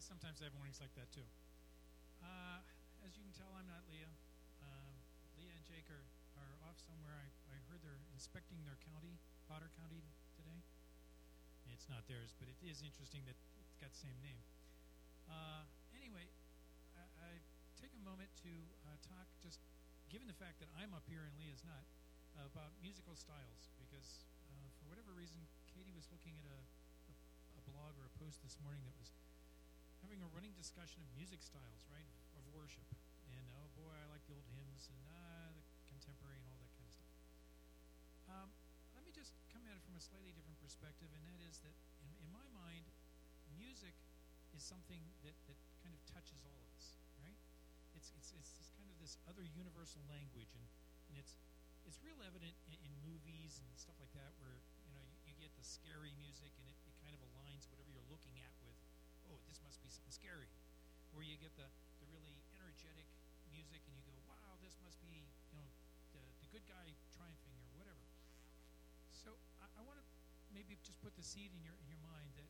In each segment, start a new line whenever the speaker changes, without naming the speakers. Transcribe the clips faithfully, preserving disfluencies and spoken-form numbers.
sometimes I have mornings like that too. Uh, as you can tell, I'm not Leah. Um, Leah and Jake are, are off somewhere. I, I heard they're inspecting their county, Potter County, today. It's not theirs, but it is interesting that it's got the same name. Uh, anyway, I, I take a moment to uh, talk, just given the fact that I'm up here and Leah's not, uh, about musical styles, because uh, for whatever reason, Katie was looking at a, a, a blog or a post this morning that was having a running discussion of music styles, right, of worship. And, oh boy, I like the old hymns and uh, the contemporary and all that kind of stuff. Um, let me just come at it from a slightly different perspective, and that is that in, in my mind, music is something that, that kind of touches all of us, right? It's it's it's, it's kind of this other universal language, and, and it's it's real evident in, in movies and stuff like that, where you know you, you get the scary music, and it, it kind of aligns whatever you're looking at with, oh, this must be something scary. Or you get the, the really energetic music, and you go, wow, this must be you know the the good guy triumphing or whatever. So I, I want to maybe just put the seed in your in your mind that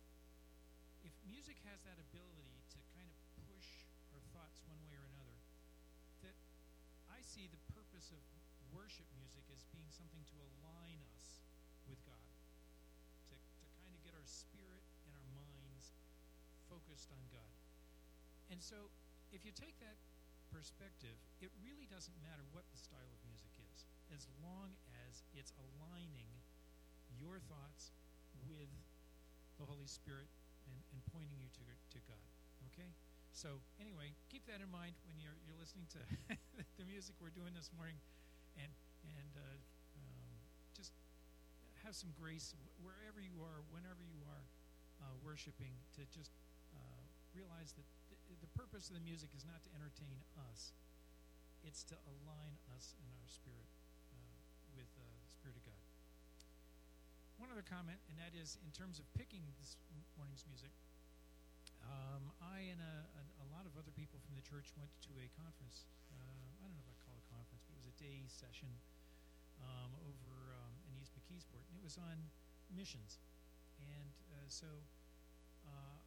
if music has that ability to kind of push our thoughts one way or another, that I see the purpose of worship music as being something to align us with God, to, to kind of get our spirit and our minds focused on God. And so if you take that perspective, it really doesn't matter what the style of music is, as long as it's aligning your thoughts with the Holy Spirit and, and pointing you to, to God. Okay? So anyway, keep that in mind when you're you're listening to the music we're doing this morning, and and uh, um, just have some grace wherever you are, whenever you are uh, worshiping, to just uh, realize that th- the purpose of the music is not to entertain us; it's to align us in our spirit uh, with uh, the Spirit of God. One other comment, and that is in terms of picking this morning's music. Um, I and a, a, a lot of other people from the church went to a conference. Uh, I don't know if I call it a conference, but it was a day session um, over um, in East McKeesport, and it was on missions. And uh, so uh,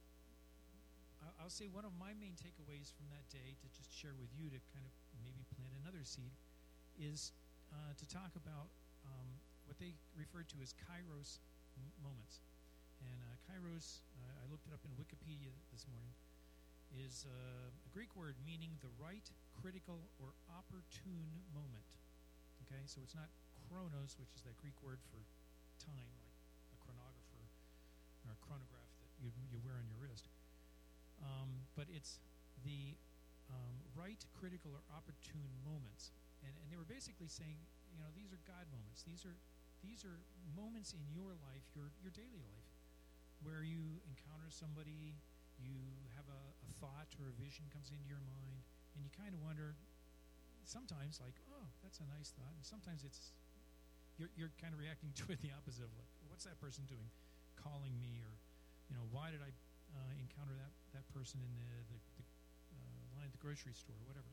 I, I'll say one of my main takeaways from that day, to just share with you to kind of maybe plant another seed, is uh, to talk about um, what they referred to as Kairos m- moments. And uh, Kairos, uh, I looked it up in Wikipedia this morning, is uh, a Greek word meaning the right, critical, or opportune moment. Okay, so it's not chronos, which is that Greek word for time, like a chronographer or a chronograph that you, you wear on your wrist. Um, but it's the um, right, critical, or opportune moments. And, and they were basically saying, you know, these are God moments. These are these are moments in your life, your your daily life, where you encounter somebody, you have a, a thought or a vision comes into your mind, and you kind of wonder, sometimes like, oh, that's a nice thought, and sometimes it's, you're you're kind of reacting to it the opposite of like, what's that person doing, calling me, or, you know, why did I uh, encounter that, that person in the, the, the uh, line at the grocery store, or whatever.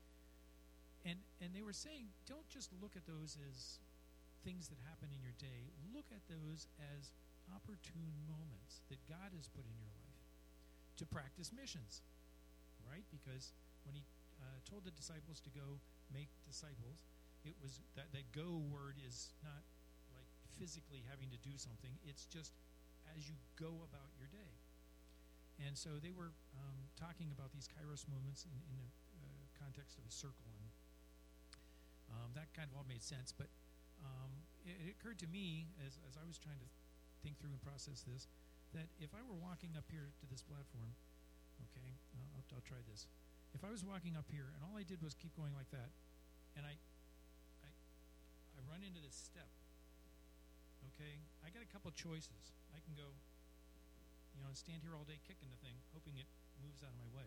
And and they were saying, don't just look at those as things that happen in your day. Look at those as opportune moments that God has put in your life to practice missions, right? Because when he uh, told the disciples to go make disciples, it was that that go word is not like physically having to do something. It's just as you go about your day. And so they were um, talking about these Kairos moments in, in the uh, context of a circle, and um, that kind of all made sense. But um, it, it occurred to me as as I was trying to think through and process this, that if I were walking up here to this platform, okay, I'll, I'll try this. If I was walking up here and all I did was keep going like that, and I, I, I run into this step, okay, I got a couple choices. I can go, you know, and stand here all day kicking the thing, hoping it moves out of my way,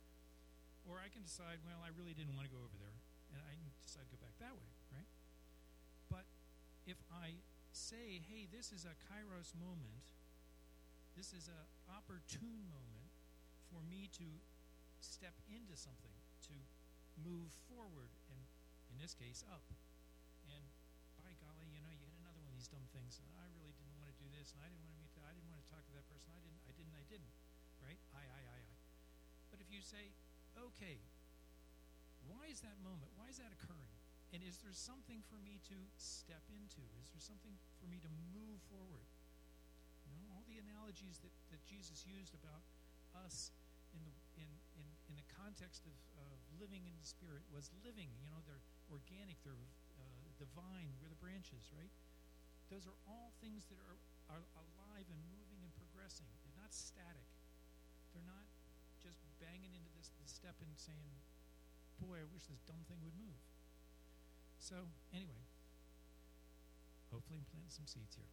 or I can decide, well, I really didn't want to go over there, and I can decide to go back that way, right? But if I say, hey, this is a Kairos moment, this is an opportune moment for me to step into something, to move forward, and in this case, up. And by golly, you know, you hit another one of these dumb things, and I really didn't want to do this, and I didn't want to meet that, I didn't want to talk to that person, I didn't, I didn't, I didn't, right? I you say, okay, why is that moment? Why is that occurring? And is there something for me to step into? Is there something for me to move forward? You know, all the analogies that, that Jesus used about us in the in, in, in the context of, of living in the Spirit was living. You know, they're organic, they're uh, divine, we're the branches, right? Those are all things that are, are alive and moving and progressing. They're not static. They're not just banging into this, this step and saying, boy, I wish this dumb thing would move. So, anyway, hopefully I'm planting some seeds here.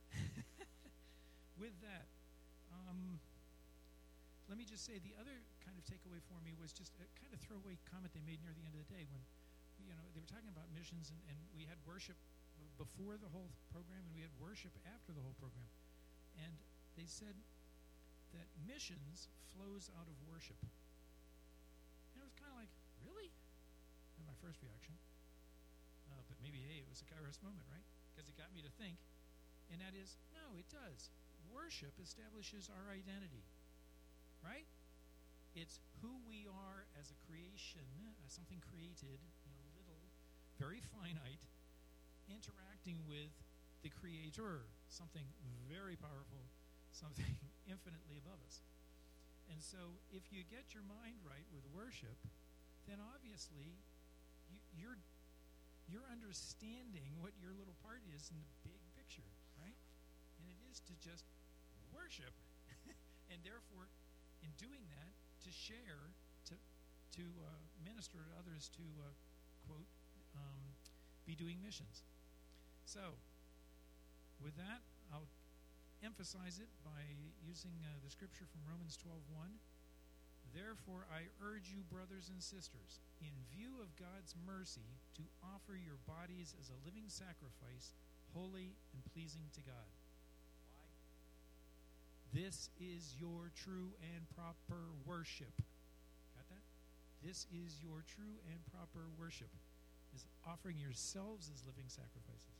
With that, um, let me just say the other kind of takeaway for me was just a kind of throwaway comment they made near the end of the day when, you know, they were talking about missions, and, and we had worship before the whole program and we had worship after the whole program. And they said that missions flows out of worship. And it was kind of like, really? And my first reaction. Uh, but maybe, hey, it was a Kairos moment, right? Because it got me to think. And that is, no, it does. Worship establishes our identity, right? It's who we are as a creation, as something created, you know, little, very finite, interacting with the Creator, something very powerful, something infinitely above us. And so if you get your mind right with worship, then obviously you, you're you're understanding what your little part is in the big picture, right? And it is to just worship. And therefore, in doing that, to share, to to uh, minister to others, to, uh, quote, um, be doing missions. So, with that, I'll emphasize it by using uh, the scripture from Romans twelve one. Therefore, I urge you, brothers and sisters, in view of God's mercy, to offer your bodies as a living sacrifice, holy and pleasing to God. Why? This is your true and proper worship. Got that? This is your true and proper worship, is offering yourselves as living sacrifices.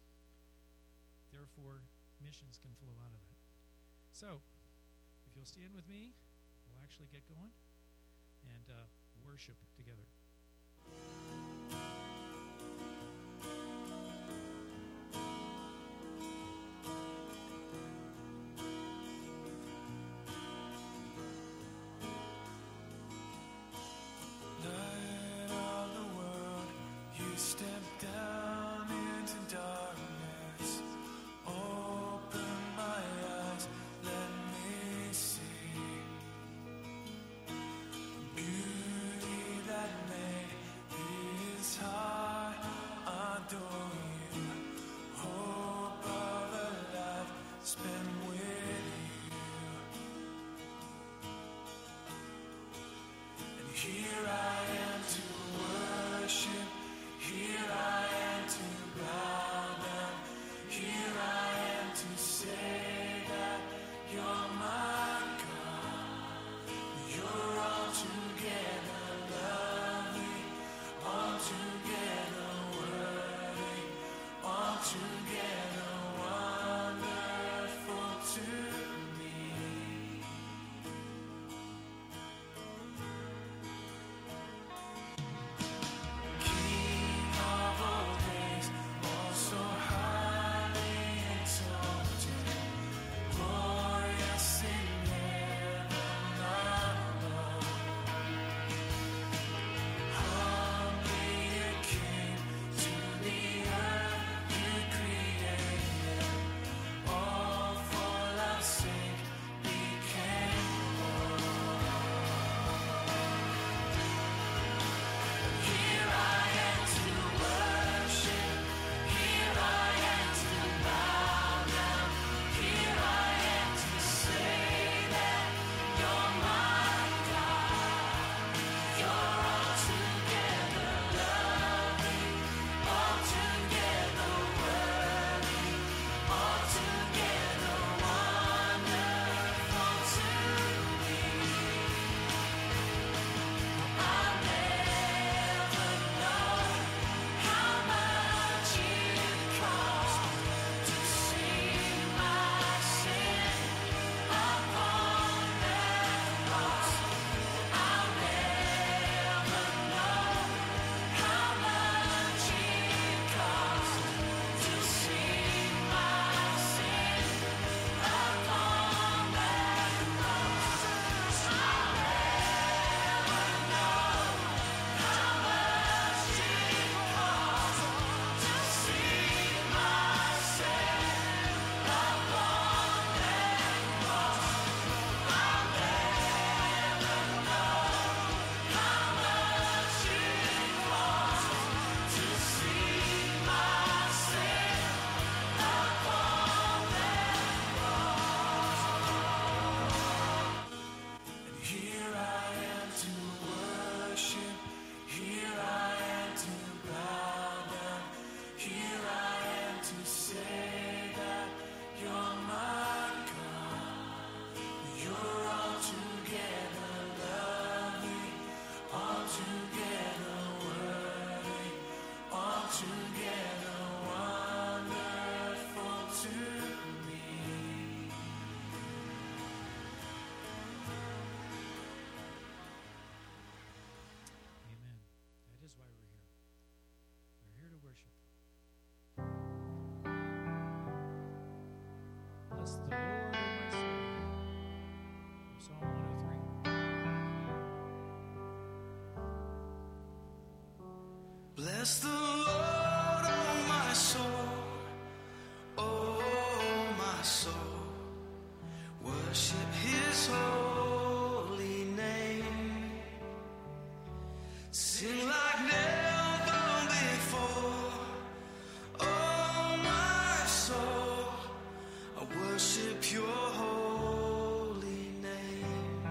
Therefore, missions can flow out of that. So, if you'll stand with me, we'll actually get going and uh, worship together.
Light of the world, you step down into darkness. Open my eyes, let me see beauty that made his heart adore you. Hope of a life spent with you. And here I am to worship. Here I am to bow down. Here I am to say that you're my God. You're altogether lovely, altogether worthy, altogether wonderful to me.
Bless the Lord, O my soul. Psalm one oh three.
Bless the Lord, oh my soul, oh my soul, worship His holy name. Sing like never before, oh my soul, I worship Your holy name.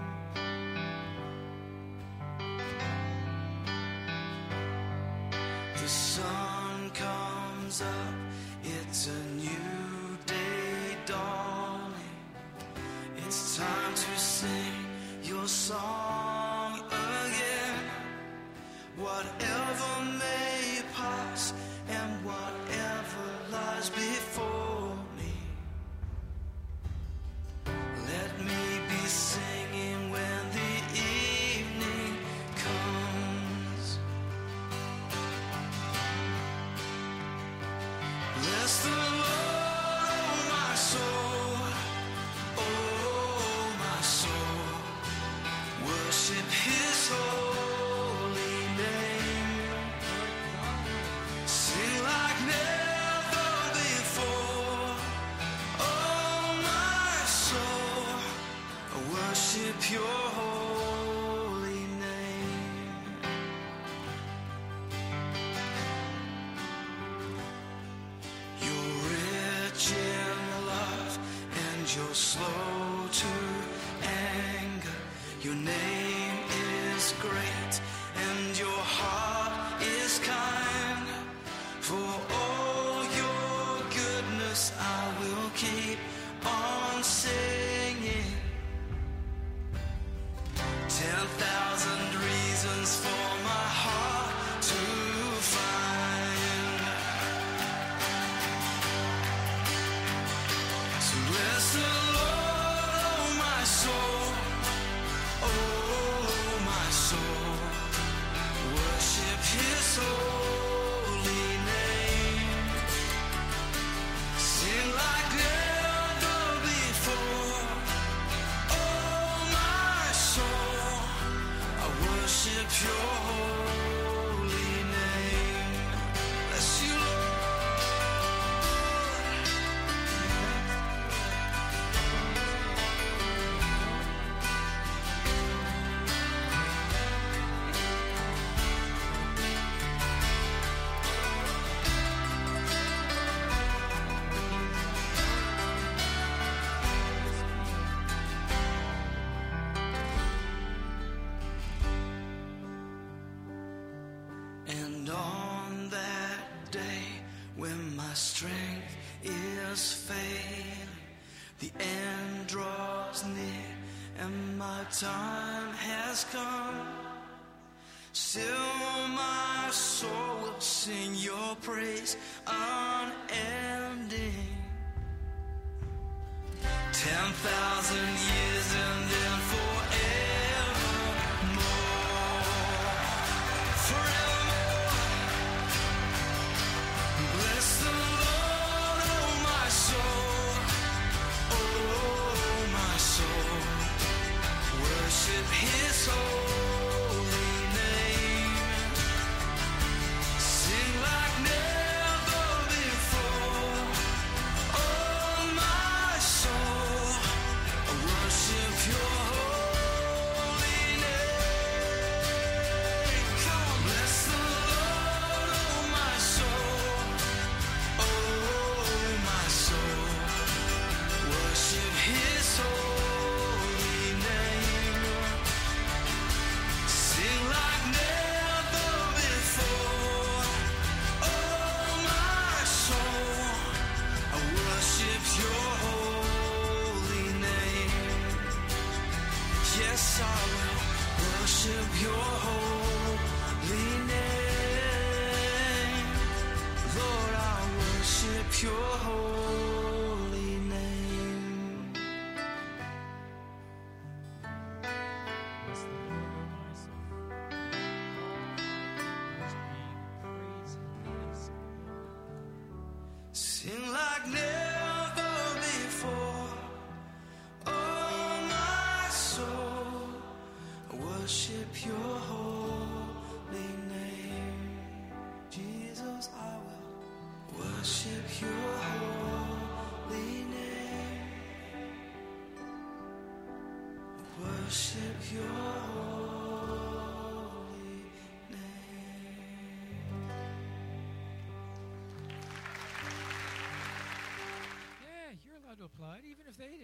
The sun comes up, it's a new day dawning. It's time to sing Your song again. Whatever may pass and whatever lies before me, let me be singing when the evening comes. Bless the Lord, oh my soul, oh my soul, worship His holy name. Sing like never before, oh my soul, I worship Your holy name. You're rich in love and You're slow to anger. Your name is great and Your heart is kind. For all Your goodness I will keep on singing. Ten thousand reasons for my heart to find. So bless the Lord, oh my soul, oh my soul, worship His holy name. Sing like never before, oh my soul, I worship Your holy name. Bless You, Lord. And on that day when my strength is failing, the end draws near and my time has come, still my soul will sing Your praise unending. Ten thousand years and then forevermore, forevermore. Bless the Lord, oh my soul, oh my soul, worship His holy name. Sing like never before, oh my soul, I worship Your holy name. Come on, bless the Lord, oh my soul, oh my soul, worship His holy name. Sing like never before, oh my soul, I worship Your holy name. Yes, I will worship Your holy name. Lord, I worship Your holy name.
Bless the Lord, O my soul. Always be praising His.
Sing like never before, your holy name.
Yeah, you're allowed to applaud, even if they do.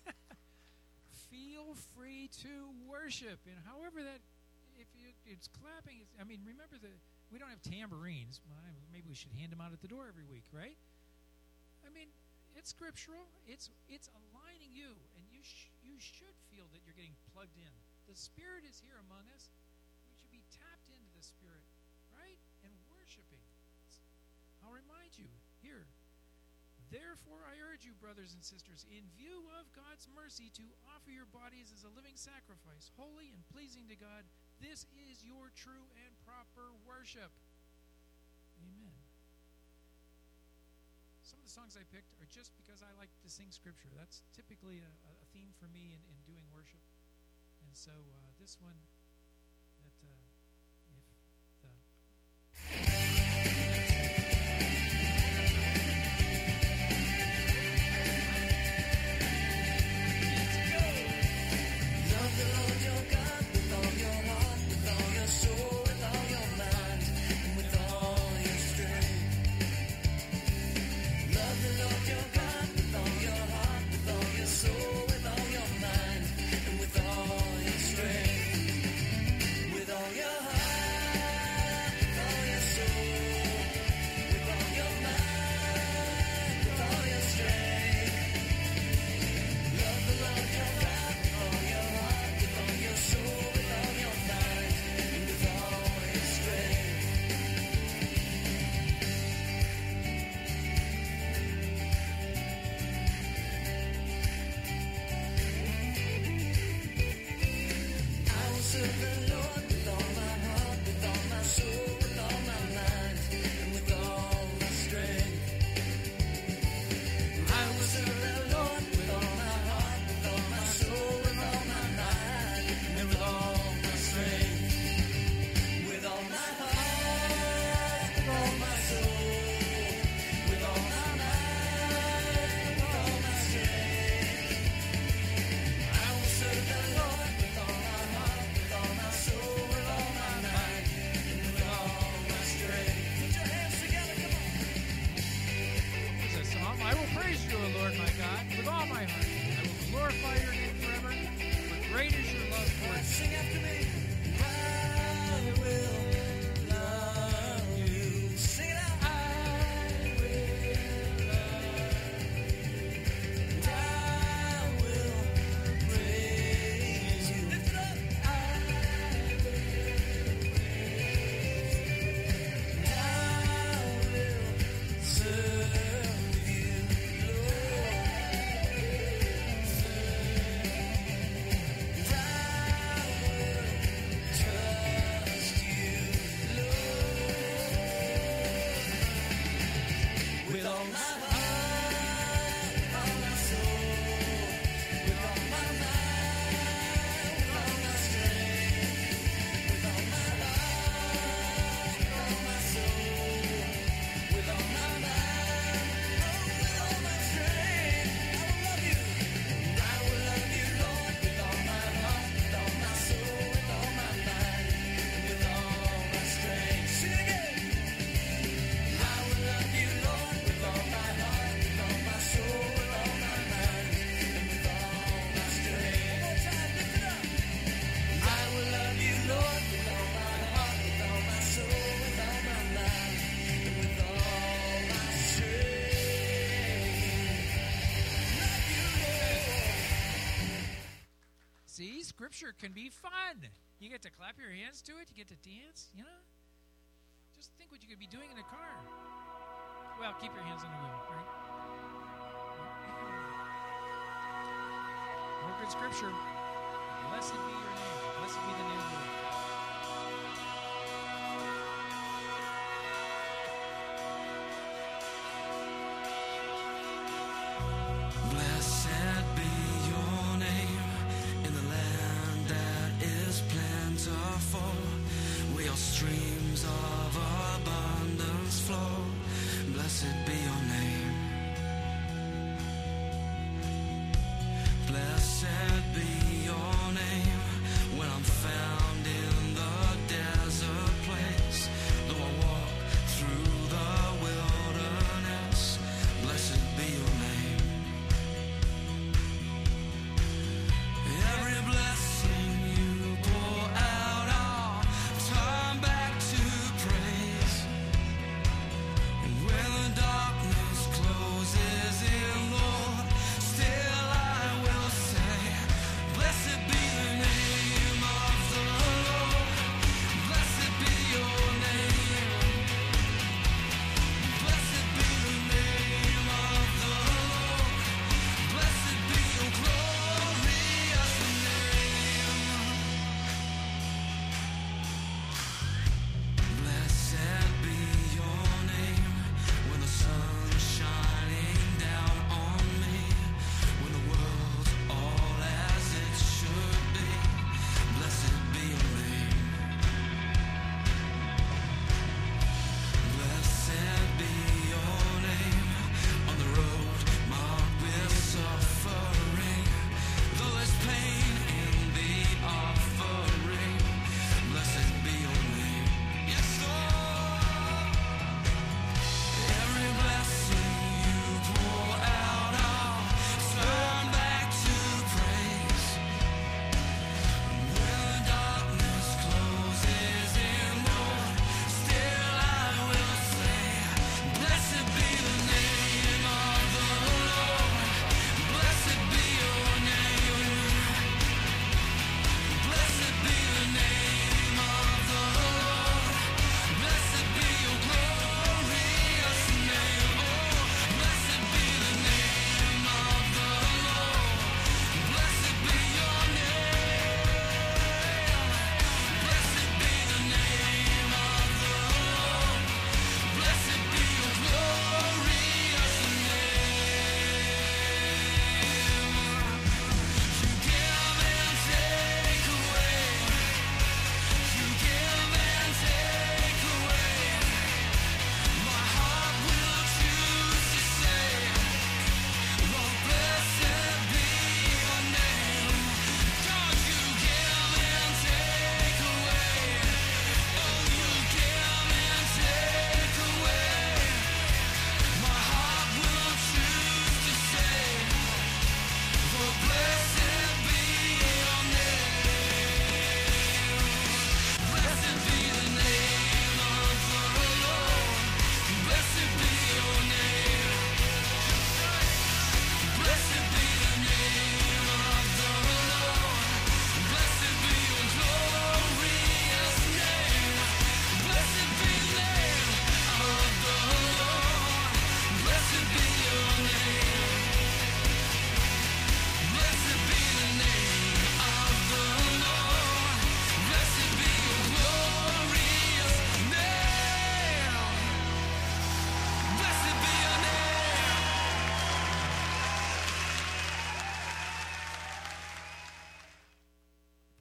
Feel free to worship, and however that, if you, it's clapping, it's, I mean, remember that we don't have tambourines. Well, maybe we should hand them out at the door every week, right? I mean, it's scriptural. It's it's aligning you, and you sh- you should feel that you're getting plugged in. The Spirit is here among us. We should be tapped into the Spirit, right? And worshiping. I'll remind you here. Therefore, I urge you, brothers and sisters, in view of God's mercy, to offer your bodies as a living sacrifice, holy and pleasing to God. This is your true and proper worship. Amen. Some of the songs I picked are just because I like to sing Scripture. That's typically a, a theme for me in, in doing worship. And so uh, this one, that uh, if the... Scripture can be fun. You get to clap your hands to it. You get to dance, you know? Just think what you could be doing in a car. Well, keep your hands on the wheel, right? More good Scripture. Blessed be your name. Blessed be the name of the Lord.
Blessed be your name in the land that is plentiful, where your streams of abundance flow. Blessed be your name. Blessed be your name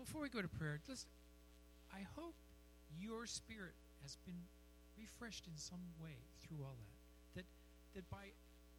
before we go to prayer, listen, I hope your spirit has been refreshed in some way through all that. That that by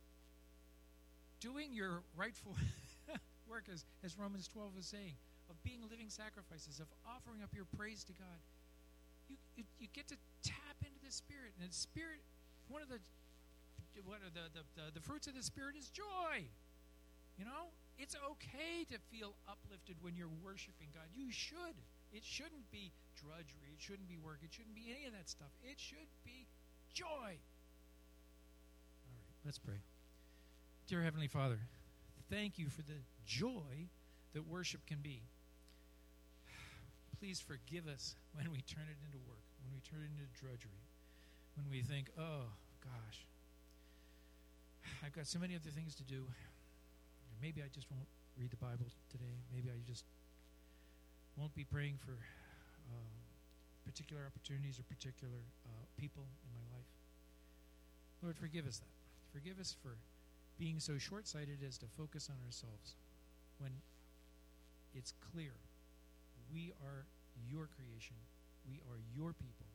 doing your rightful work, as, as Romans twelve is saying, of being living sacrifices, of offering up your praise to God, you you, you get to tap into the Spirit. And the Spirit, one of the what are the, the, the, the fruits of the Spirit is joy. You know? It's okay to feel uplifted when you're worshiping God. You should. It shouldn't be drudgery. It shouldn't be work. It shouldn't be any of that stuff. It should be joy. All right, let's pray. Dear Heavenly Father, thank you for the joy that worship can be. Please forgive us when we turn it into work, when we turn it into drudgery, when we think, oh, gosh, I've got so many other things to do. Maybe I just won't read the Bible today. Maybe I just won't be praying for uh, particular opportunities or particular uh, people in my life. Lord, forgive us that. Forgive us for being so short-sighted as to focus on ourselves when it's clear we are your creation. We are your people.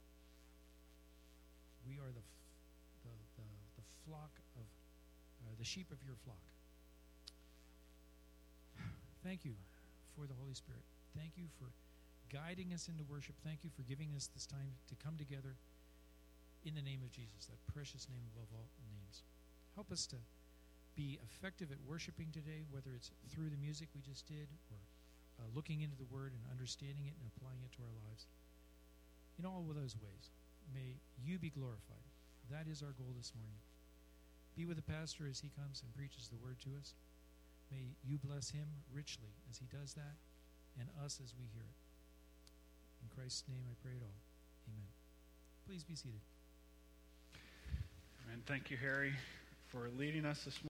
We are the f- the, the the flock of uh, the sheep of your flock. Thank you for the Holy Spirit. Thank you for guiding us into worship. Thank you for giving us this time to come together in the name of Jesus, that precious name above all names. Help us to be effective at worshiping today, whether it's through the music we just did or uh, looking into the Word and understanding it and applying it to our lives. In all of those ways, may you be glorified. That is our goal this morning. Be with the pastor as he comes and preaches the Word to us. May you bless him richly as he does that, and us as we hear it. In Christ's name I pray it all. Amen. Please be seated.
And thank you, Harry, for leading us this morning.